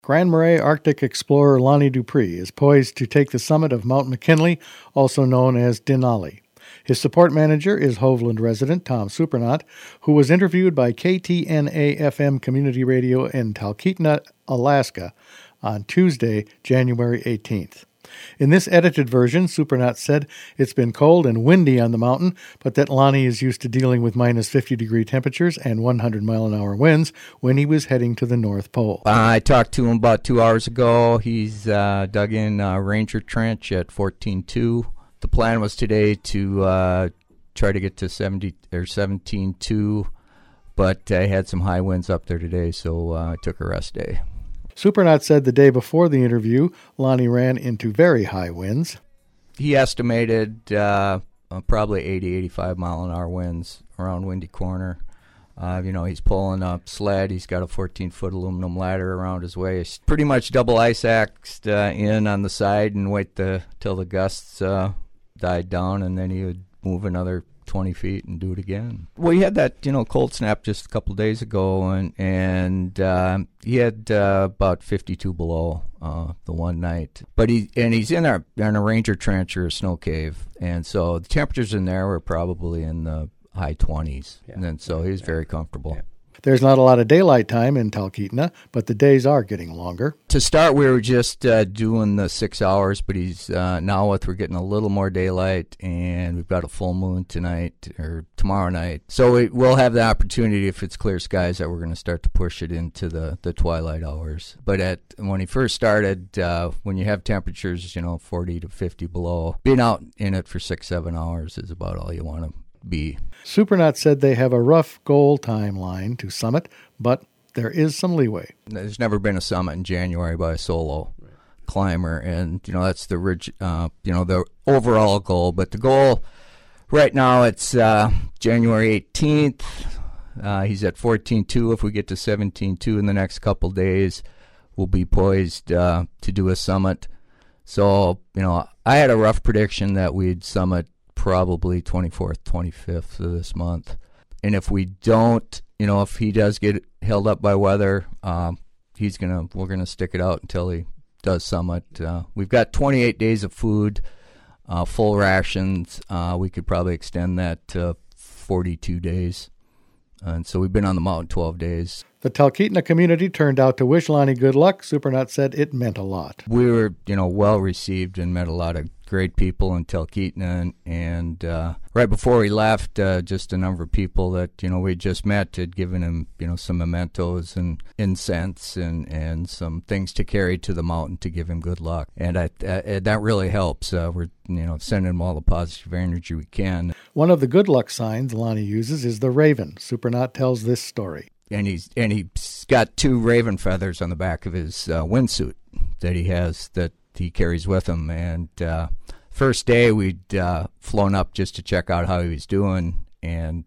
Grand Marais Arctic explorer Lonnie Dupree is poised to take the summit of Mount McKinley, also known as Denali. His support manager is Hovland resident Tom Supernaut, who was interviewed by KTNA-FM Community Radio in Talkeetna, Alaska, on Tuesday, January 18th. In this edited version, Supernaut said it's been cold and windy on the mountain, but that Lonnie is used to dealing with minus 50-degree temperatures and 100-mile-an-hour winds when he was heading to the North Pole. I talked to him about 2 hours ago. He's dug in Ranger Trench at 14.2. The plan was today to try to get to 70 or 17.2, but I had some high winds up there today, so I took a rest day. Supernaut said the day before the interview, Lonnie ran into very high winds. He estimated probably 80, 85 mile-an-hour winds around Windy Corner. He's pulling a sled. He's got a 14-foot aluminum ladder around his waist. Pretty much double ice-axed in on the side and wait till the gusts died down, and then he would move another 20 feet and do it again. Well, he had that, cold snap just a couple of days ago, and he had about 52 below the one night. But he's in a Ranger Trench or a snow cave, and so the temperatures in there were probably in the high 20s, and then so he's very comfortable. Yeah. There's not a lot of daylight time in Talkeetna, but the days are getting longer. To start, we were just doing the 6 hours, but we're getting a little more daylight, and we've got a full moon tomorrow night. So we'll have the opportunity, if it's clear skies, that we're going to start to push it into the twilight hours. But when he first started, when you have temperatures, 40 to 50 below, being out in it for 6-7 hours is about all you want to be. Supernaut said they have a rough goal timeline to summit, but there is some leeway. There's never been a summit in January by a solo climber, and that's the the overall goal. But the goal right now, it's January 18th. He's at 14.2. If we get to 17.2 in the next couple days, we'll be poised to do a summit. So I had a rough prediction that we'd summit probably 24th, 25th of this month. And if we don't, if he does get held up by weather, we're gonna stick it out until he does summit. We've got 28 days of food, full rations. We could probably extend that to 42 days. And so we've been on the mountain 12 days. The Talkeetna community turned out to wish Lonnie good luck. Supernaut said it meant a lot. We were, well received and met a lot of great people in Talkeetna. And right before we left, just a number of people that, we just met had given him, some mementos and incense and some things to carry to the mountain to give him good luck. And that really helps. We're, sending him all the positive energy we can. One of the good luck signs Lonnie uses is the raven. Supernaut tells this story. And he's got 2 raven feathers on the back of his windsuit that he carries with him. And first day we'd flown up just to check out how he was doing, and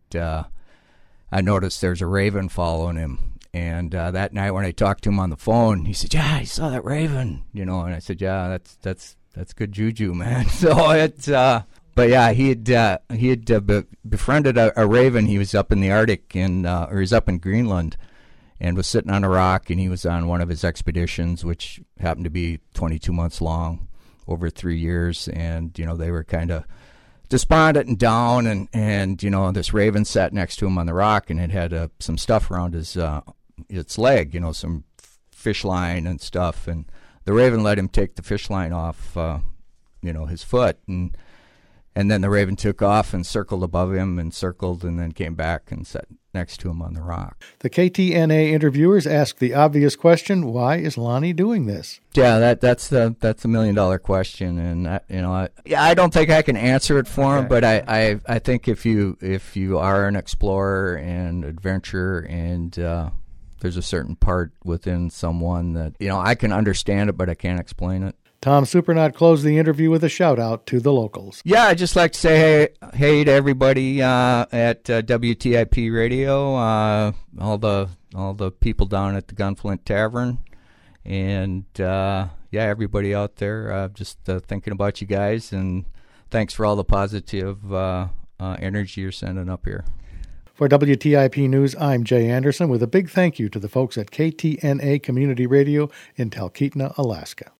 I noticed there's a raven following him. And that night when I talked to him on the phone, he said, "Yeah, I saw that raven," and I said, "Yeah, that's good juju, man." So it's. But yeah, he had befriended a raven. He was up in the Arctic, or he's up in Greenland, and was sitting on a rock. And he was on one of his expeditions, which happened to be 22 months long, over 3 years. And they were kind of despondent and down. And this raven sat next to him on the rock, and it had some stuff around its leg, some fish line and stuff. And the raven let him take the fish line off, his foot, and then the raven took off and circled above him and then came back and sat next to him on the rock. The KTNA interviewers asked the obvious question, why is Lonnie doing this? Yeah, that's a $1 million question, and I don't think I can answer it for him, but I think if you are an explorer and adventurer, and there's a certain part within someone that I can understand it, but I can't explain it. Tom Supernaut closed the interview with a shout-out to the locals. Yeah, I'd just like to say hey to everybody at WTIP Radio, all the people down at the Gunflint Tavern, and everybody out there. Just thinking about you guys, and thanks for all the positive energy you're sending up here. For WTIP News, I'm Jay Anderson with a big thank you to the folks at KTNA Community Radio in Talkeetna, Alaska.